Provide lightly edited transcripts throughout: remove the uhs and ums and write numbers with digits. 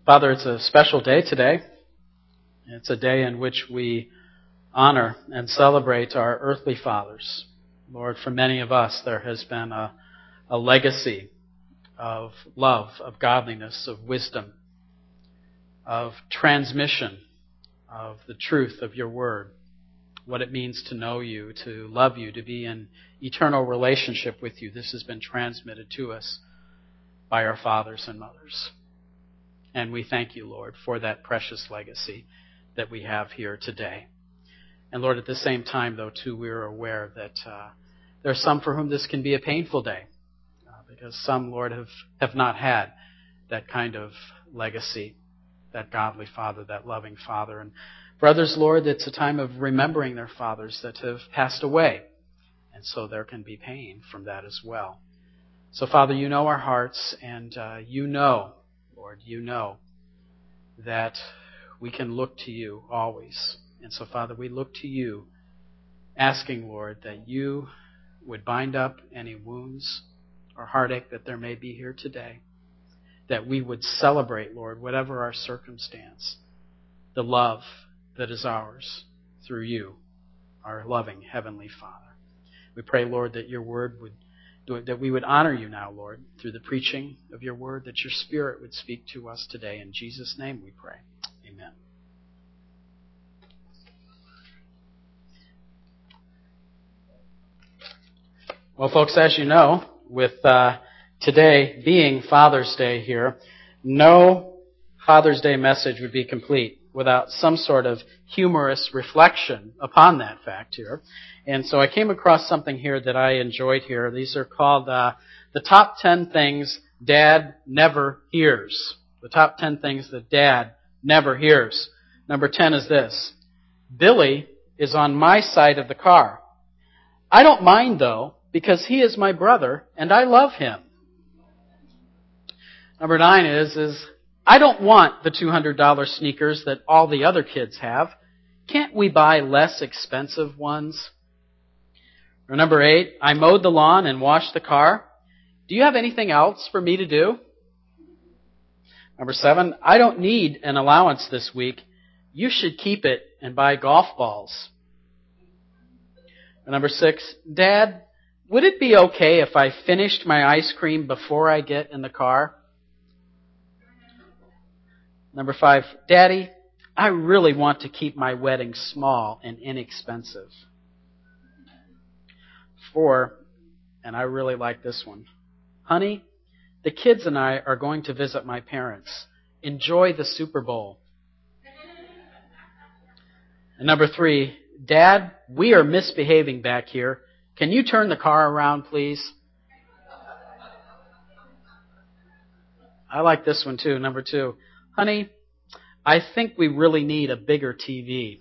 Father, it's a special day today. It's a day in which we honor and celebrate our earthly fathers. Lord, for many of us, there has been a legacy of love, of godliness, of wisdom, of transmission of the truth of your word, what it means to know you, to love you, to be in eternal relationship with you. This has been transmitted to us by our fathers and mothers. And we thank you, Lord, for that precious legacy that we have here today. And Lord, at the same time, though, too, we are aware that there are some for whom this can be a painful day, because some, Lord, have not had that kind of legacy, that godly father, that loving father. And for others, Lord, it's a time of remembering their fathers that have passed away. And so there can be pain from that as well. So, Father, you know our hearts, and you know, Lord, you know that we can look to you always. And so, Father, we look to you, asking, Lord, that you would bind up any wounds or heartache that there may be here today, that we would celebrate, Lord, whatever our circumstance, the love that is ours through you, our loving Heavenly Father. We pray, Lord, that your word would do it, that we would honor you now, Lord, through the preaching of your word, that your Spirit would speak to us today. In Jesus' name we pray. Amen. Well, folks, as you know, with today being Father's Day here, no Father's Day message would be complete without some sort of humorous reflection upon that fact here. And so I came across something here that I enjoyed here. These are called the top 10 things Dad never hears. The top 10 things that Dad never hears. Number 10 is this: Billy is on my side of the car. I don't mind, though, because he is my brother and I love him. Number 9 is I don't want the $200 sneakers that all the other kids have. Can't we buy less expensive ones? Or number 8, I mowed the lawn and washed the car. Do you have anything else for me to do? Number 7, I don't need an allowance this week. You should keep it and buy golf balls. Or number 6, Dad, would it be okay if I finished my ice cream before I get in the car? Number 5, Daddy, I really want to keep my wedding small and inexpensive. 4, and I really like this one. Honey, the kids and I are going to visit my parents. Enjoy the Super Bowl. And number 3, Dad, we are misbehaving back here. Can you turn the car around, please? I like this one too. Number 2, honey, I think we really need a bigger TV.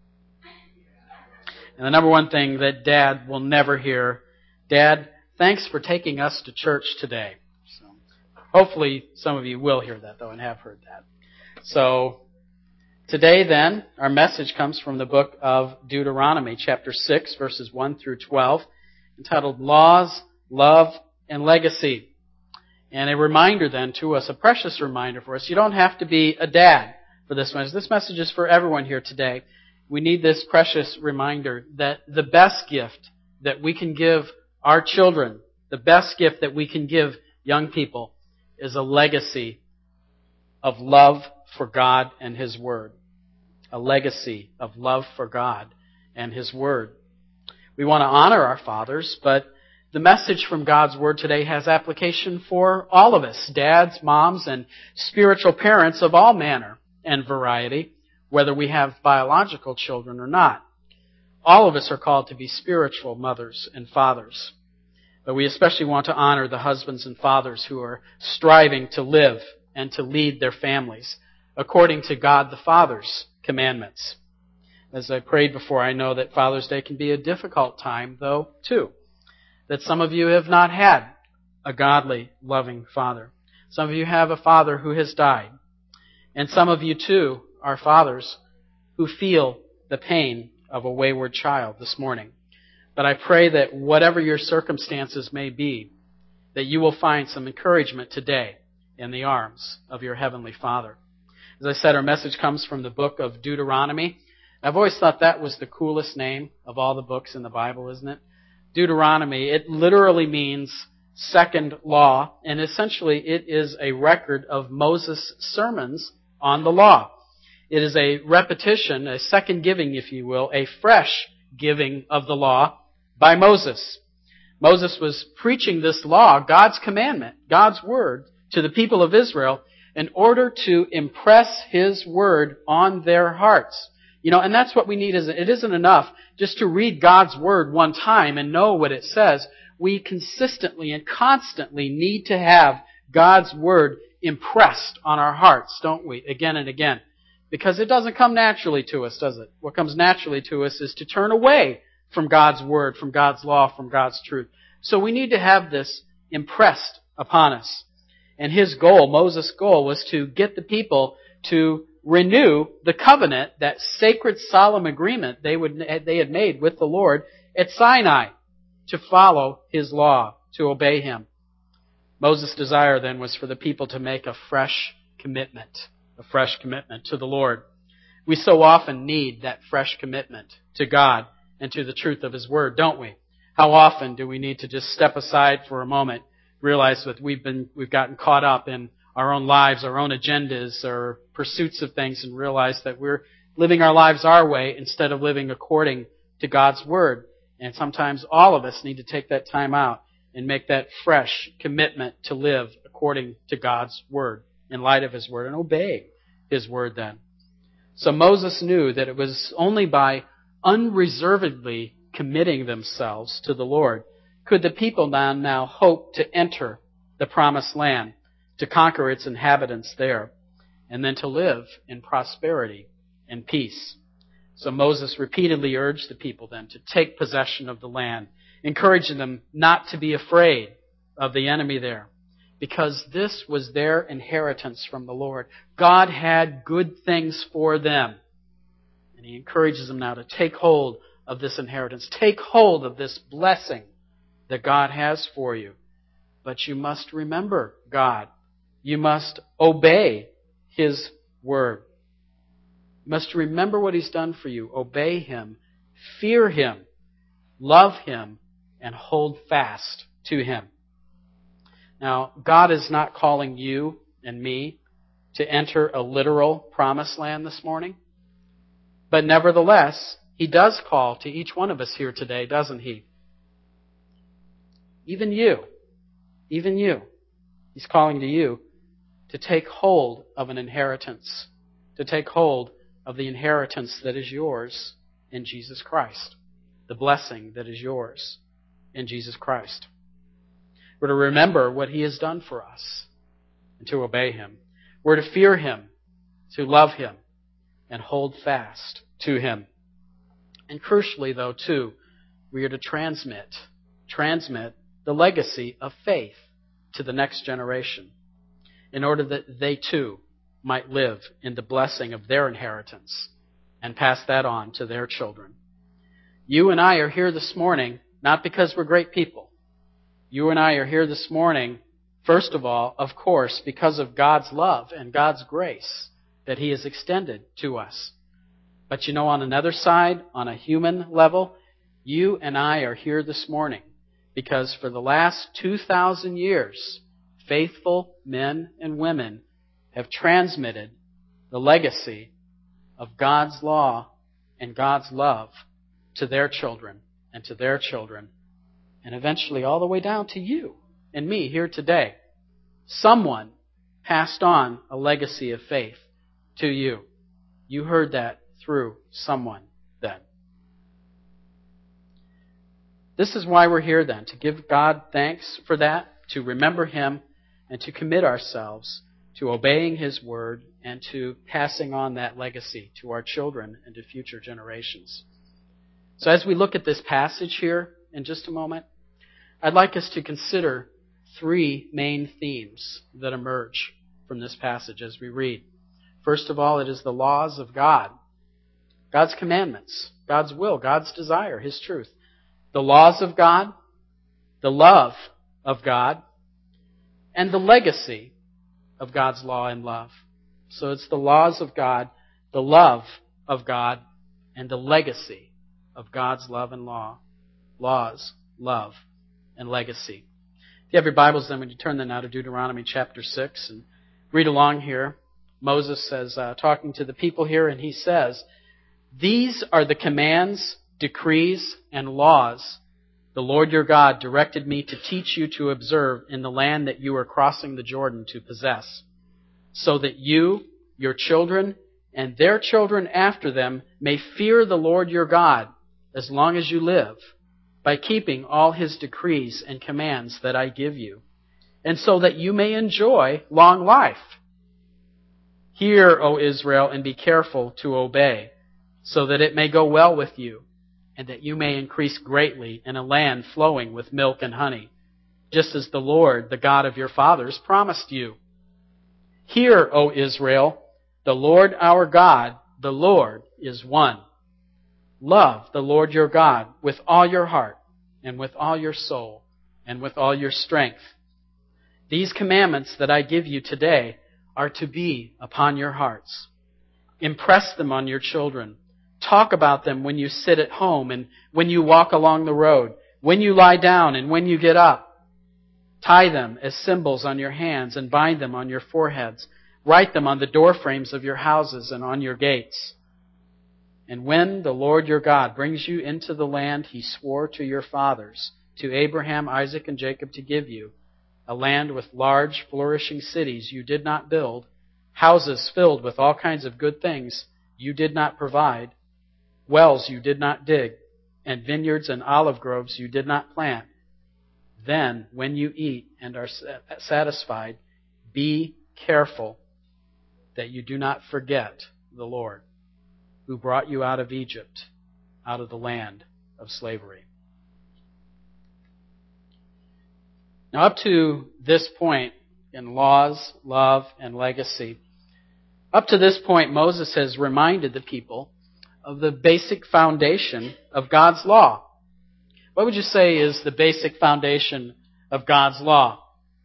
And the number 1 thing that Dad will never hear: Dad, thanks for taking us to church today. So hopefully some of you will hear that, though, and have heard that. So today, then, our message comes from the book of Deuteronomy, chapter 6, verses 1 through 12, entitled Laws, Love, and Legacy. And a reminder, then, to us, a precious reminder for us. You don't have to be a dad for this message. This message is for everyone here today. We need this precious reminder that the best gift that we can give our children, the best gift that we can give young people, is a legacy of love for God and His Word. A legacy of love for God and His Word. We want to honor our fathers, but the message from God's Word today has application for all of us, dads, moms, and spiritual parents of all manner and variety, whether we have biological children or not. All of us are called to be spiritual mothers and fathers. But we especially want to honor the husbands and fathers who are striving to live and to lead their families according to God the Father's commandments. As I prayed before, I know that Father's Day can be a difficult time, though, too. That some of you have not had a godly, loving father. Some of you have a father who has died. And some of you, too, are fathers who feel the pain of a wayward child this morning. But I pray that whatever your circumstances may be, that you will find some encouragement today in the arms of your Heavenly Father. As I said, our message comes from the book of Deuteronomy. I've always thought that was the coolest name of all the books in the Bible, isn't it? Deuteronomy, it literally means second law, and essentially it is a record of Moses' sermons on the law. It is a repetition, a second giving, if you will, a fresh giving of the law by Moses. Moses was preaching this law, God's commandment, God's word, to the people of Israel in order to impress His word on their hearts. And that's what we need. It isn't enough just to read God's word one time and know what it says. We consistently and constantly need to have God's word impressed on our hearts, don't we? Again and again. Because it doesn't come naturally to us, does it? What comes naturally to us is to turn away from God's word, from God's law, from God's truth. So we need to have this impressed upon us. And his goal, Moses' goal, was to get the people to renew the covenant, that sacred solemn agreement they had made with the Lord at Sinai, to follow His law, to obey Him. Moses' desire then was for the people to make a fresh commitment to the Lord. We so often need that fresh commitment to God and to the truth of His Word, don't we? How often do we need to just step aside for a moment, realize that we've gotten caught up in our own lives, our own agendas, or pursuits of things, and realize that we're living our lives our way instead of living according to God's Word. And sometimes all of us need to take that time out and make that fresh commitment to live according to God's Word, in light of His Word, and obey His Word then. So Moses knew that it was only by unreservedly committing themselves to the Lord could the people now hope to enter the promised land, to conquer its inhabitants there, and then to live in prosperity and peace. So Moses repeatedly urged the people then to take possession of the land, encouraging them not to be afraid of the enemy there, because this was their inheritance from the Lord. God had good things for them. And He encourages them now to take hold of this inheritance. Take hold of this blessing that God has for you. But you must remember God. You must obey His word. You must remember what He's done for you. Obey Him. Fear Him. Love Him. And hold fast to Him. Now, God is not calling you and me to enter a literal promised land this morning. But nevertheless, He does call to each one of us here today, doesn't He? Even you. Even you. He's calling to you to take hold of an inheritance. To take hold of the inheritance that is yours in Jesus Christ. The blessing that is yours in Jesus Christ. We're to remember what He has done for us and to obey Him. We're to fear Him, to love Him, and hold fast to Him. And crucially, though, too, we are to transmit the legacy of faith to the next generation in order that they, too, might live in the blessing of their inheritance and pass that on to their children. You and I are here this morning not because we're great people. You and I are here this morning, first of all, of course, because of God's love and God's grace that He has extended to us. But on another side, on a human level, you and I are here this morning because for the last 2,000 years, faithful men and women have transmitted the legacy of God's law and God's love to their children and to their children, and eventually all the way down to you and me here today. Someone passed on a legacy of faith to you. You heard that through someone then. This is why we're here then, to give God thanks for that, to remember Him, and to commit ourselves to obeying His word and to passing on that legacy to our children and to future generations. So as we look at this passage here in just a moment, I'd like us to consider three main themes that emerge from this passage as we read. First of all, it is the laws of God. God's commandments, God's will, God's desire, His truth. The laws of God, the love of God, and the legacy of God's law and love So it's the laws of God, the love of God, and the legacy of God's love and law. Laws, love, and legacy. If you have your Bibles, then would you turn them now to Deuteronomy chapter 6 and read along here. Moses says, talking to the people here, and he says, "These are the commands, decrees, and laws the Lord your God directed me to teach you to observe in the land that you are crossing the Jordan to possess, so that you, your children, and their children after them may fear the Lord your God as long as you live, by keeping all His decrees and commands that I give you, and so that you may enjoy long life. Hear, O Israel, and be careful to obey, so that it may go well with you, and that you may increase greatly in a land flowing with milk and honey, just as the Lord, the God of your fathers, promised you. Hear, O Israel, the Lord our God, the Lord is one. Love the Lord your God with all your heart, and with all your soul, and with all your strength. These commandments that I give you today are to be upon your hearts. Impress them on your children. Talk about them when you sit at home and when you walk along the road, when you lie down and when you get up. Tie them as symbols on your hands and bind them on your foreheads. Write them on the doorframes of your houses and on your gates. And when the Lord your God brings you into the land He swore to your fathers, to Abraham, Isaac, and Jacob to give you, a land with large, flourishing cities you did not build, houses filled with all kinds of good things you did not provide, wells you did not dig, and vineyards and olive groves you did not plant, then when you eat and are satisfied, be careful that you do not forget the Lord, who brought you out of Egypt, out of the land of slavery." Now, up to this point in laws, love, and legacy, up to this point, Moses has reminded the people of the basic foundation of God's law. What would you say is the basic foundation of God's law?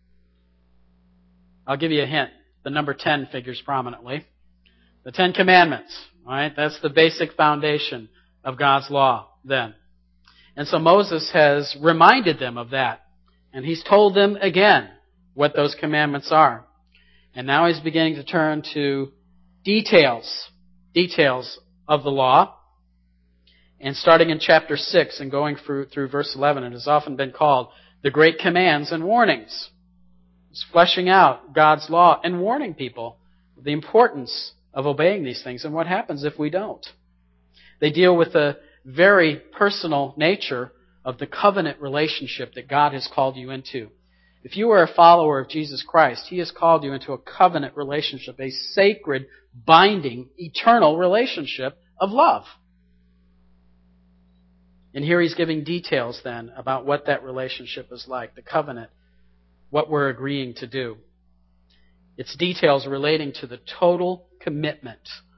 I'll give you a hint. The number 10 figures prominently. The 10 Commandments. All right, that's the basic foundation of God's law then. And so Moses has reminded them of that. And he's told them again what those commandments are. And now he's beginning to turn to details of the law. And starting in chapter 6 and going through verse 11, it has often been called the Great Commands and Warnings. It's fleshing out God's law and warning people of the importance of obeying these things and what happens if we don't. They deal with the very personal nature of the covenant relationship that God has called you into. If you are a follower of Jesus Christ, He has called you into a covenant relationship, a sacred, binding, eternal relationship of love. And here He's giving details then about what that relationship is like, the covenant, what we're agreeing to do. It's details relating to the total commitment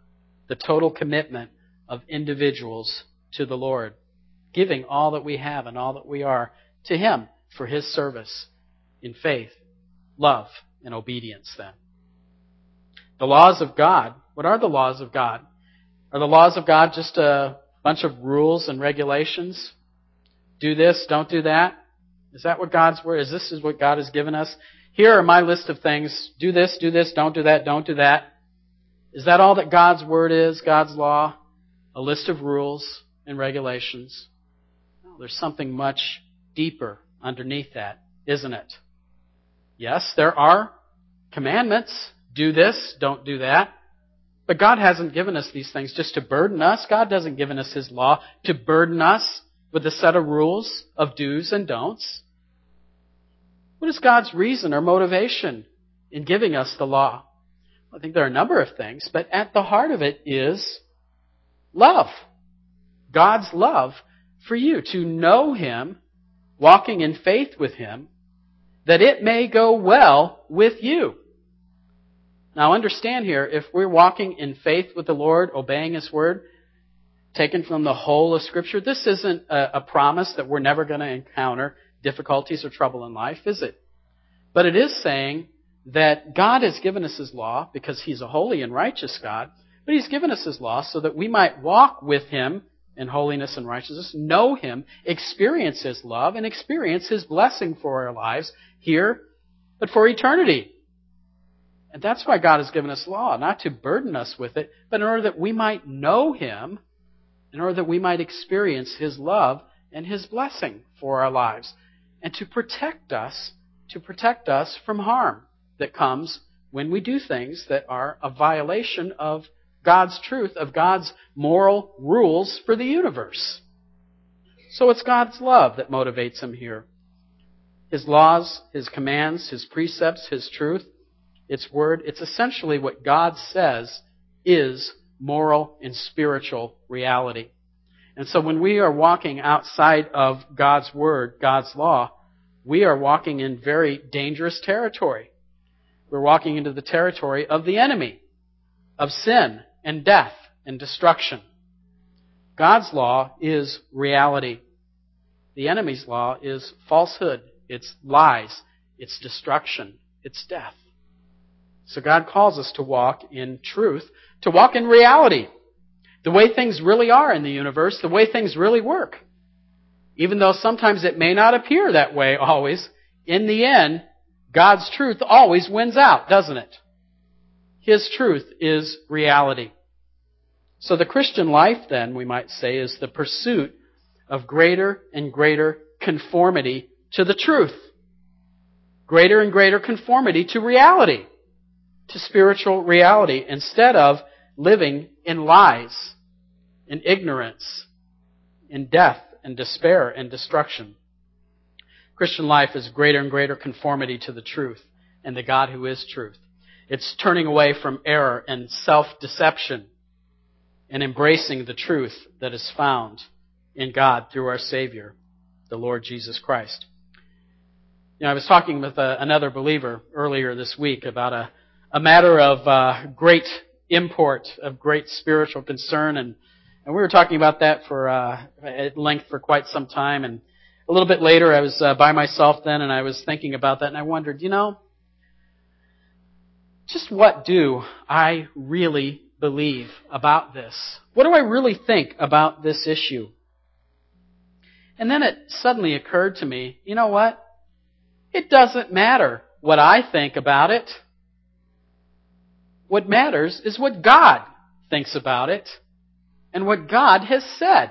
of individuals to the Lord, giving all that we have and all that we are to Him for His service in faith, love, and obedience then. The laws of God. What are the laws of God? Are the laws of God just a bunch of rules and regulations? Do this, don't do that? Is that what God's word is? This is what God has given us? Here are my list of things. Do this, don't do that, don't do that. Is that all that God's word is, God's law? A list of rules and regulations? No, there's something much deeper underneath that, isn't it? Yes, there are commandments. Do this, don't do that. But God hasn't given us these things just to burden us. God hasn't given us His law to burden us with a set of rules of do's and don'ts. What is God's reason or motivation in giving us the law? I think there are a number of things, but at the heart of it is love. God's love for you, to know Him, walking in faith with Him, that it may go well with you. Now understand here, if we're walking in faith with the Lord, obeying His word, taken from the whole of Scripture, this isn't a promise that we're never going to encounter difficulties or trouble in life, is it? But it is saying that God has given us His law because He's a holy and righteous God, but He's given us His law so that we might walk with Him in holiness and righteousness, know Him, experience His love, and experience His blessing for our lives here, but for eternity. And that's why God has given us law, not to burden us with it, but in order that we might know Him, in order that we might experience His love and His blessing for our lives, and to protect us from harm that comes when we do things that are a violation of God's truth, of God's moral rules for the universe. So it's God's love that motivates Him here. His laws, His commands, His precepts, His truth, its word, it's essentially what God says is moral and spiritual reality. And so when we are walking outside of God's word, God's law, we are walking in very dangerous territory. We're walking into the territory of the enemy, of sin and death and destruction. God's law is reality. The enemy's law is falsehood. It's lies. It's destruction. It's death. So God calls us to walk in truth, to walk in reality, the way things really are in the universe, the way things really work. Even though sometimes it may not appear that way always, in the end, God's truth always wins out, doesn't it? His truth is reality. So the Christian life, then, we might say, is the pursuit of greater and greater conformity to the truth. Greater and greater conformity to reality, to spiritual reality, instead of living in lies, in ignorance, in death and despair and destruction. Christian life is greater and greater conformity to the truth and the God who is truth. It's turning away from error and self-deception and embracing the truth that is found in God through our Savior, the Lord Jesus Christ. I was talking with another believer earlier this week about a matter of great import, of great spiritual concern, and we were talking about that for at length for quite some time. And a little bit later, I was by myself then, and I was thinking about that, and I wondered, just what do I really believe about this? What do I really think about this issue? And then it suddenly occurred to me, you know what? It doesn't matter what I think about it. What matters is what God thinks about it and what God has said.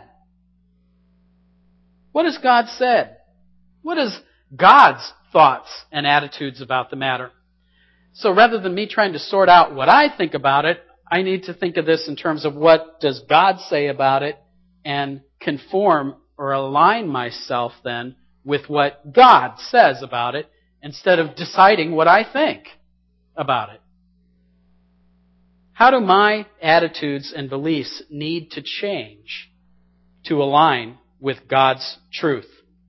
What has God said? What is God's thoughts and attitudes about the matter? So rather than me trying to sort out what I think about it, I need to think of this in terms of what does God say about it and conform or align myself then with what God says about it instead of deciding what I think about it. How do my attitudes and beliefs need to change to align with God's truth?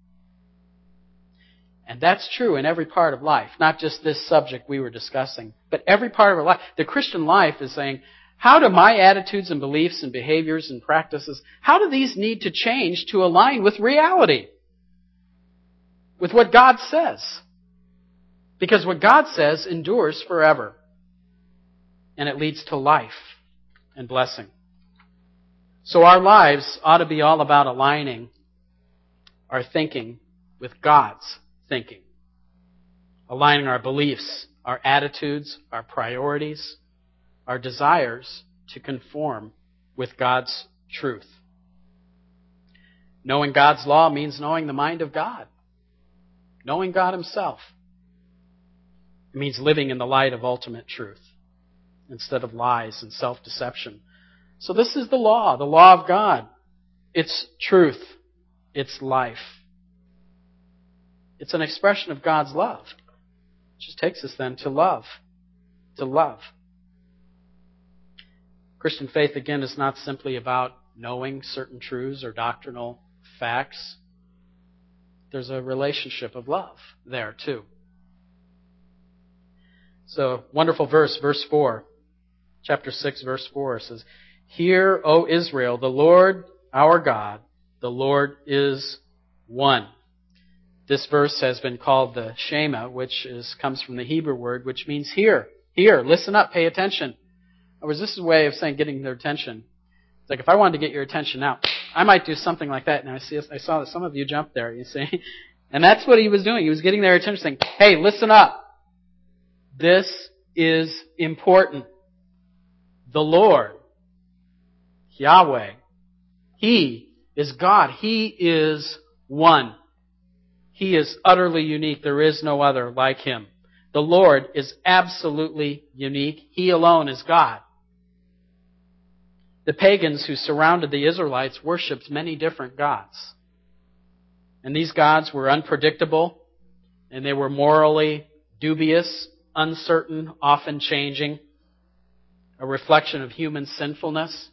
And that's true in every part of life, not just this subject we were discussing, but every part of our life. The Christian life is saying, how do my attitudes and beliefs and behaviors and practices, how do these need to change to align with reality? With what God says? Because what God says endures forever. And it leads to life and blessing. So our lives ought to be all about aligning our thinking with God's thinking. Aligning our beliefs, our attitudes, our priorities, our desires to conform with God's truth. Knowing God's law means knowing the mind of God. Knowing God Himself. It means living in the light of ultimate truth instead of lies and self-deception. So this is the law of God. It's truth. It's life. It's an expression of God's love. It just takes us then to love. To love. Christian faith, again, is not simply about knowing certain truths or doctrinal facts. There's a relationship of love there, too. So, wonderful verse 4. Chapter 6, verse 4 says, "Hear, O Israel, the Lord our God, the Lord is one." This verse has been called the Shema, which comes from the Hebrew word, which means hear. Hear, listen up, pay attention. In other words, this is a way of saying getting their attention. It's like if I wanted to get your attention now, I might do something like that. Now I saw that some of you jumped there, you see. And that's what he was doing. He was getting their attention, saying, hey, listen up. This is important. The Lord, Yahweh, He is God. He is one. He is utterly unique. There is no other like Him. The Lord is absolutely unique. He alone is God. The pagans who surrounded the Israelites worshipped many different gods. And these gods were unpredictable, and they were morally dubious, uncertain, often changing, a reflection of human sinfulness.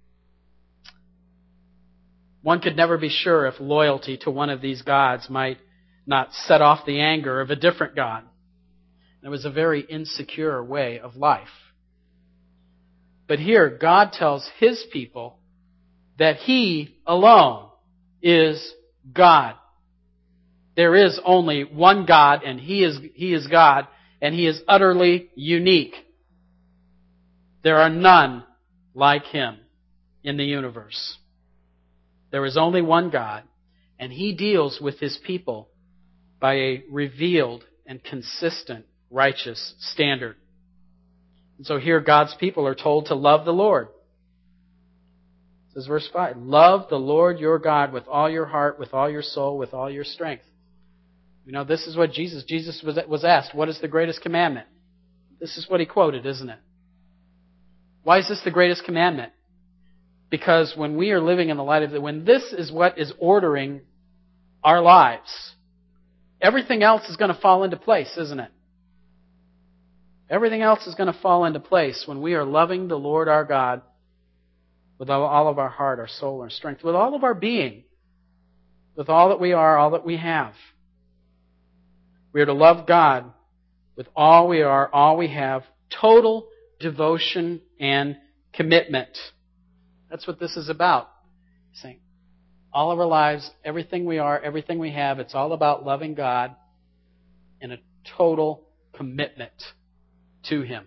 One could never be sure if loyalty to one of these gods might not set off the anger of a different god. It was a very insecure way of life. But here, God tells His people that He alone is God. There is only one God, and He is God, and He is utterly unique. There are none like Him in the universe. There is only one God, and He deals with His people by a revealed and consistent righteous standard. And so here God's people are told to love the Lord. It says verse 5, love the Lord your God with all your heart, with all your soul, with all your strength. You know, this is what Jesus was asked, what is the greatest commandment? This is what He quoted, isn't it? Why is this the greatest commandment? Because when we are living in the light of when this is what is ordering our lives, everything else is going to fall into place, isn't it? Everything else is going to fall into place when we are loving the Lord our God with all of our heart, our soul, our strength, with all of our being, with all that we are, all that we have. We are to love God with all we are, all we have, total devotion and commitment. That's what this is about. Saying, all of our lives, everything we are, everything we have, it's all about loving God in a total commitment to Him.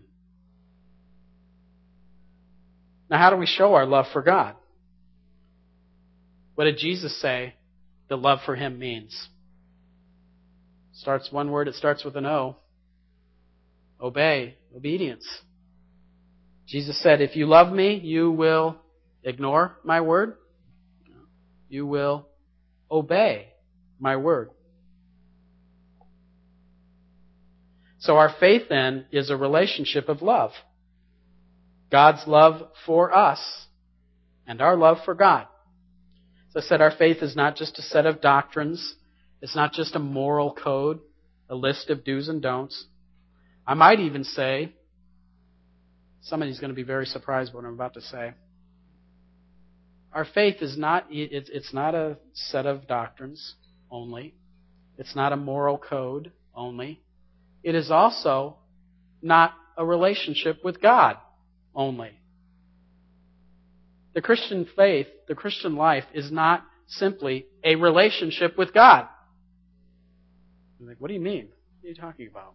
Now, how do we show our love for God? What did Jesus say that love for Him means? Starts one word, it starts with an O. Obey, obedience. Jesus said, if you love me, you will ignore my word. You will obey my word. So our faith then is a relationship of love. God's love for us and our love for God. As I said, our faith is not just a set of doctrines. It's not just a moral code, a list of do's and don'ts. I might even say, somebody's going to be very surprised by what I'm about to say. Our faith is not, it's not a set of doctrines only. It's not a moral code only. It is also not a relationship with God only. The Christian faith, the Christian life is not simply a relationship with God. You're like, what do you mean? What are you talking about?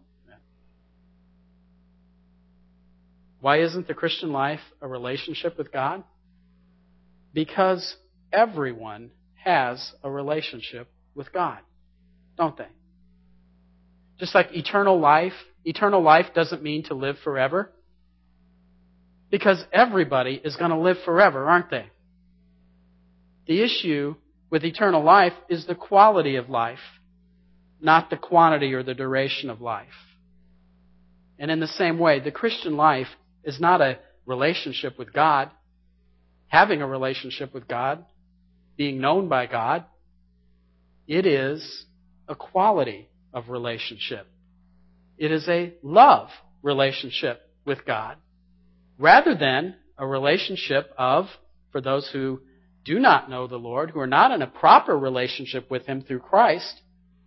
Why isn't the Christian life a relationship with God? Because everyone has a relationship with God, don't they? Just like eternal life doesn't mean to live forever. Because everybody is going to live forever, aren't they? The issue with eternal life is the quality of life, not the quantity or the duration of life. And in the same way, the Christian life is not a relationship with God, having a relationship with God, being known by God. It is a quality of relationship. It is a love relationship with God, rather than a relationship of, for those who do not know the Lord, who are not in a proper relationship with Him through Christ,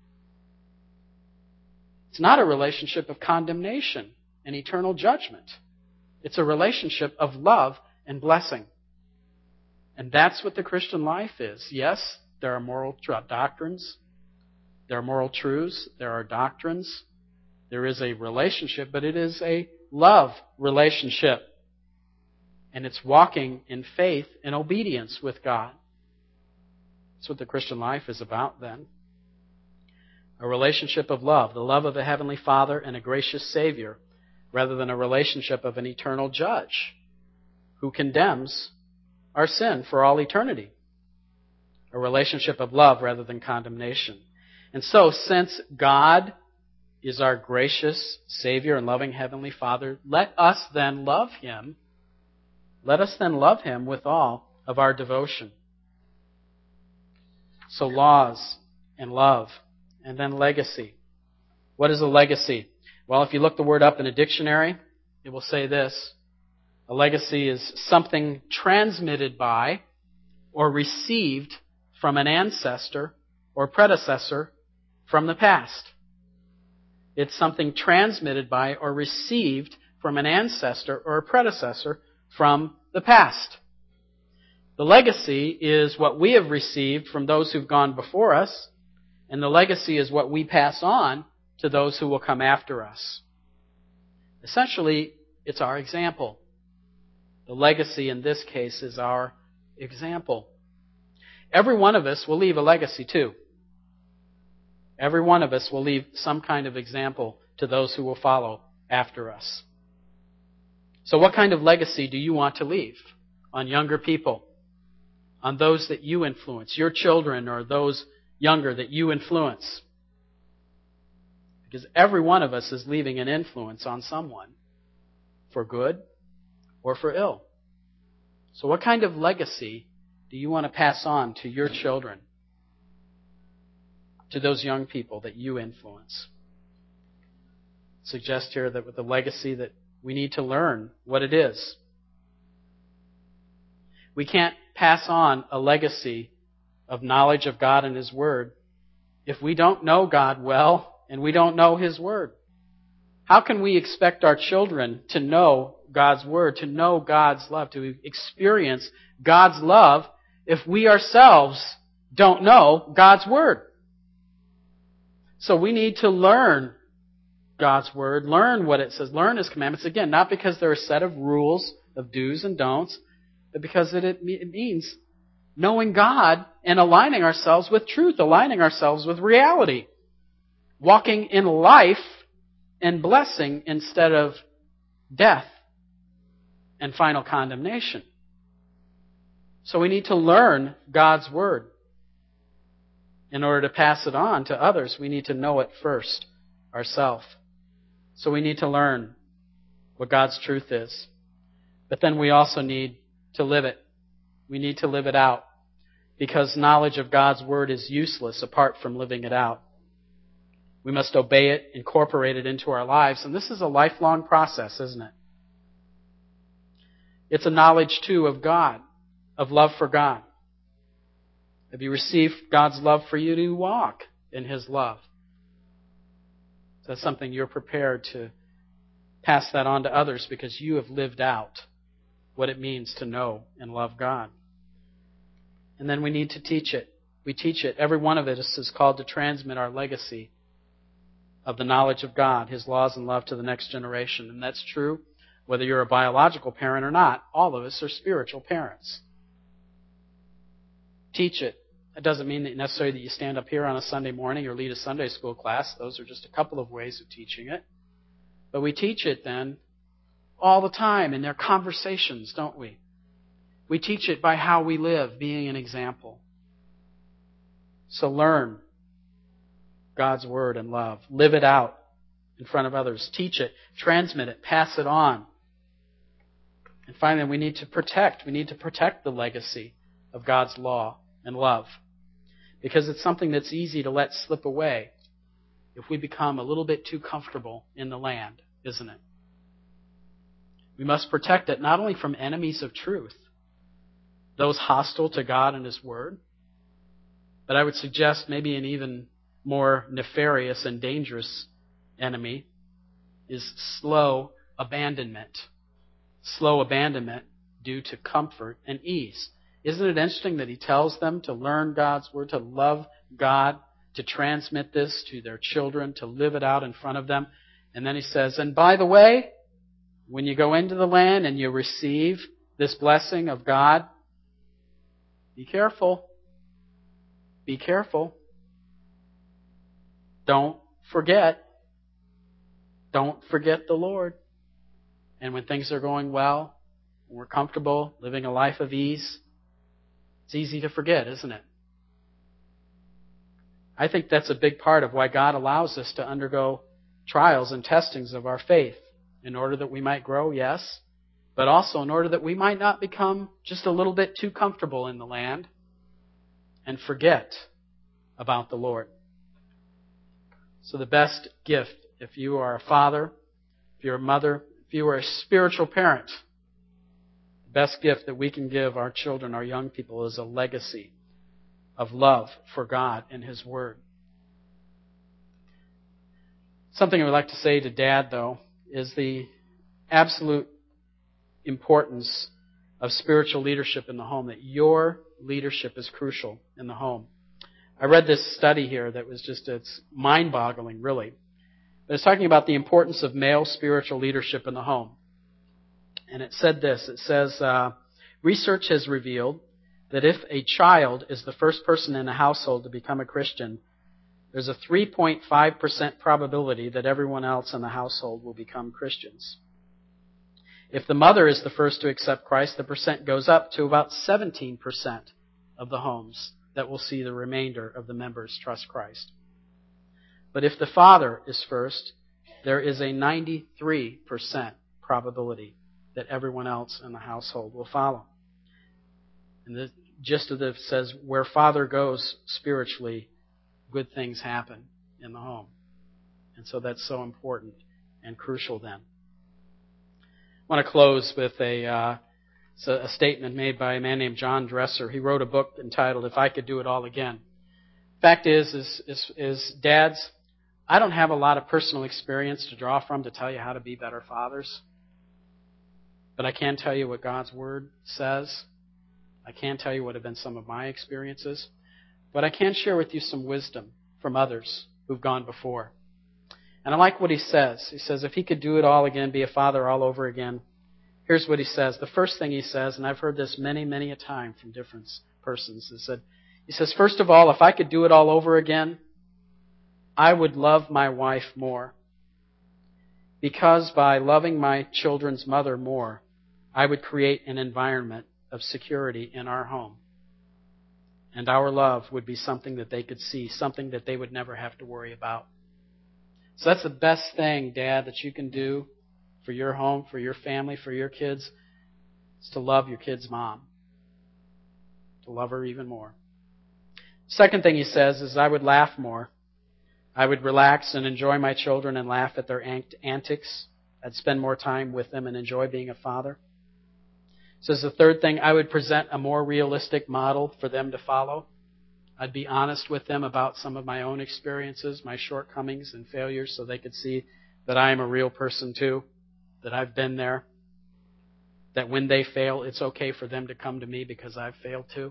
it's not a relationship of condemnation and eternal judgment. It's a relationship of love and blessing. And that's what the Christian life is. Yes, there are moral doctrines. There are moral truths. There are doctrines. There is a relationship, but it is a love relationship. And it's walking in faith and obedience with God. That's what the Christian life is about then. A relationship of love, the love of a heavenly Father and a gracious Savior, rather than a relationship of an eternal judge who condemns our sin for all eternity. A relationship of love rather than condemnation. And so, since God is our gracious Savior and loving Heavenly Father, let us then love Him. Let us then love Him with all of our devotion. So laws and love, and then legacy. What is a legacy? Well, if you look the word up in a dictionary, it will say this. A legacy is something transmitted by or received from an ancestor or predecessor from the past. It's something transmitted by or received from an ancestor or a predecessor from the past. The legacy is what we have received from those who've gone before us, and the legacy is what we pass on to those who will come after us. Essentially, it's our example. The legacy in this case is our example. Every one of us will leave a legacy too. Every one of us will leave some kind of example to those who will follow after us. So what kind of legacy do you want to leave on younger people? On those that you influence, your children or those younger that you influence? Because every one of us is leaving an influence on someone, for good or for ill. So what kind of legacy do you want to pass on to your children, to those young people that you influence? I suggest here that with the legacy that we need to learn what it is. We can't pass on a legacy of knowledge of God and His Word if we don't know God well and we don't know His Word. How can we expect our children to know God's Word, to know God's love, to experience God's love if we ourselves don't know God's Word? So we need to learn God's Word, learn what it says, learn His commandments. Again, not because they're a set of rules of do's and don'ts, but because it means knowing God and aligning ourselves with truth, aligning ourselves with reality. Walking in life and blessing instead of death and final condemnation. So we need to learn God's Word. In order to pass it on to others, we need to know it first ourselves. So we need to learn what God's truth is. But then we also need to live it. We need to live it out. Because knowledge of God's Word is useless apart from living it out. We must obey it, incorporate it into our lives. And this is a lifelong process, isn't it? It's a knowledge, too, of God, of love for God. Have you received God's love for you to walk in His love? So that's something you're prepared to pass that on to others because you have lived out what it means to know and love God. And then we need to teach it. We teach it. Every one of us is called to transmit our legacy of the knowledge of God, His laws and love to the next generation. And that's true whether you're a biological parent or not. All of us are spiritual parents. Teach it. That doesn't mean that necessarily that you stand up here on a Sunday morning or lead a Sunday school class. Those are just a couple of ways of teaching it. But we teach it then all the time in their conversations, don't we? We teach it by how we live, being an example. So learn God's Word and love. Live it out in front of others. Teach it, transmit it, pass it on. And finally, we need to protect. We need to protect the legacy of God's law and love. Because it's something that's easy to let slip away if we become a little bit too comfortable in the land, isn't it? We must protect it not only from enemies of truth, those hostile to God and His Word, but I would suggest maybe an even more nefarious and dangerous enemy is slow abandonment. Slow abandonment due to comfort and ease. Isn't it interesting that He tells them to learn God's Word, to love God, to transmit this to their children, to live it out in front of them. And then he says, and by the way, when you go into the land and you receive this blessing of God, be careful. Be careful. Don't forget. Don't forget the Lord. And when things are going well, when we're comfortable, living a life of ease, it's easy to forget, isn't it? I think that's a big part of why God allows us to undergo trials and testings of our faith, in order that we might grow, yes, but also in order that we might not become just a little bit too comfortable in the land and forget about the Lord. So the best gift, if you are a father, if you're a mother, if you are a spiritual parent, the best gift that we can give our children, our young people, is a legacy of love for God and His Word. Something I would like to say to Dad, though, is the absolute importance of spiritual leadership in the home, that your leadership is crucial in the home. I read this study here that was it's mind-boggling, really. But it's talking about the importance of male spiritual leadership in the home. And it said this, it says, research has revealed that if a child is the first person in a household to become a Christian, there's a 3.5% probability that everyone else in the household will become Christians. If the mother is the first to accept Christ, the percent goes up to about 17% of the homes that will see the remainder of the members trust Christ. But if the father is first, there is a 93% probability that everyone else in the household will follow. And the gist of this says, where father goes spiritually, good things happen in the home. And so that's so important and crucial then. I want to close with a statement made by a man named John Dresser. He wrote a book entitled, If I Could Do It All Again. Fact is dads, I don't have a lot of personal experience to draw from to tell you how to be better fathers. But I can tell you what God's Word says. I can tell you what have been some of my experiences. But I can share with you some wisdom from others who've gone before. And I like what he says. He says, if he could do it all again, be a father all over again, here's what he says. The first thing he says, and I've heard this many, many a time from different persons, he says, first of all, if I could do it all over again, I would love my wife more. Because by loving my children's mother more, I would create an environment of security in our home. And our love would be something that they could see, something that they would never have to worry about. So that's the best thing, Dad, that you can do for your home, for your family, for your kids, is to love your kid's mom. To love her even more. Second thing he says is I would laugh more. I would relax and enjoy my children and laugh at their antics. I'd spend more time with them and enjoy being a father. Says the third thing, I would present a more realistic model for them to follow. I'd be honest with them about some of my own experiences, my shortcomings and failures, so they could see that I am a real person too, that I've been there, that when they fail, it's okay for them to come to me because I've failed too.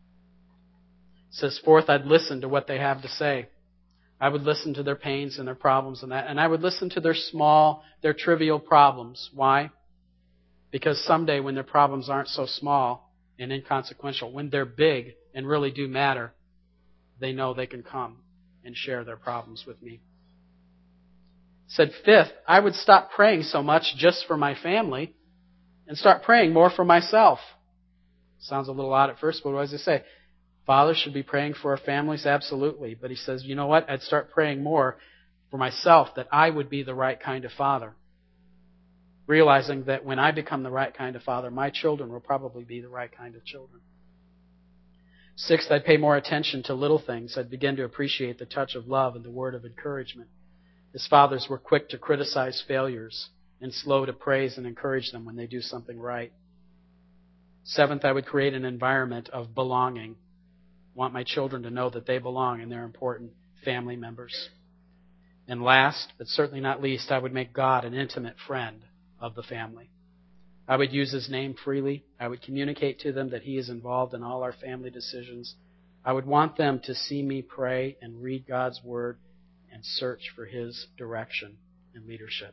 Says fourth, I'd listen to what they have to say. I would listen to their pains and their problems and that, and I would listen to their trivial problems. Why? Because someday when their problems aren't so small and inconsequential, when they're big and really do matter, they know they can come and share their problems with me. Said fifth, I would stop praying so much just for my family and start praying more for myself. Sounds a little odd at first, but what does he say? Fathers should be praying for our families, absolutely. But he says, you know what? I'd start praying more for myself, that I would be the right kind of father. Realizing that when I become the right kind of father, my children will probably be the right kind of children. Sixth, I'd pay more attention to little things. I'd begin to appreciate the touch of love and the word of encouragement. As fathers, we're quick to criticize failures and slow to praise and encourage them when they do something right. Seventh, I would create an environment of belonging. I want my children to know that they belong and they're important family members. And last, but certainly not least, I would make God an intimate friend of the family. I would use His name freely. I would communicate to them that He is involved in all our family decisions. I would want them to see me pray and read God's Word and search for His direction and leadership.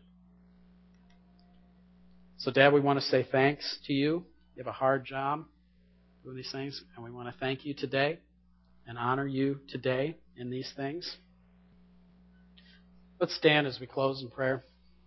So, Dad, we want to say thanks to you. You have a hard job doing these things, and we want to thank you today and honor you today in these things. Let's stand as we close in prayer.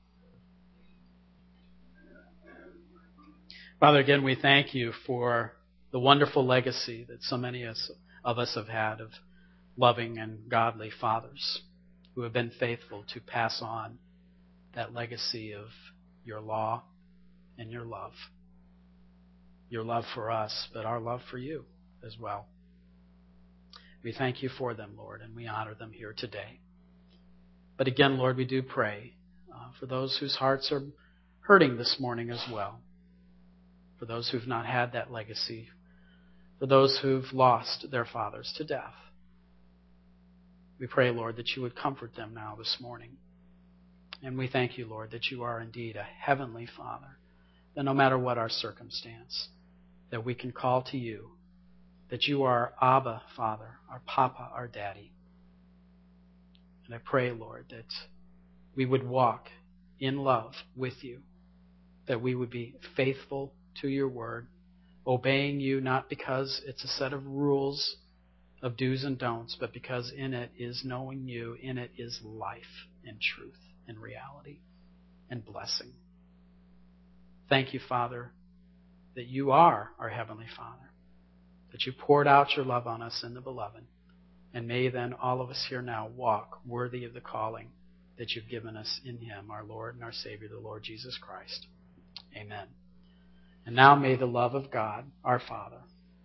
Father, again, we thank you for the wonderful legacy that so many of us have had of loving and godly fathers who have been faithful to pass on that legacy of your law and your love. Your love for us, but our love for you as well. We thank you for them, Lord, and we honor them here today. But again, Lord, we do pray for those whose hearts are hurting this morning as well. For those who've not had that legacy. For those who've lost their fathers to death. We pray, Lord, that you would comfort them now this morning. And we thank you, Lord, that you are indeed a heavenly Father. That no matter what our circumstance, that we can call to you. That you are Abba, Father, our Papa, our Daddy. And I pray, Lord, that we would walk in love with you. That we would be faithful to your word, obeying you not because it's a set of rules of do's and don'ts, but because in it is knowing you, in it is life and truth and reality and blessing. Thank you, Father, that you are our Heavenly Father, that you poured out your love on us in the Beloved, and may then all of us here now walk worthy of the calling that you've given us in Him, our Lord and our Savior, the Lord Jesus Christ. Amen. And now may the love of God, our Father,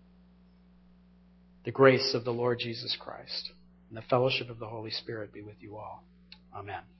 the grace of the Lord Jesus Christ, and the fellowship of the Holy Spirit be with you all. Amen.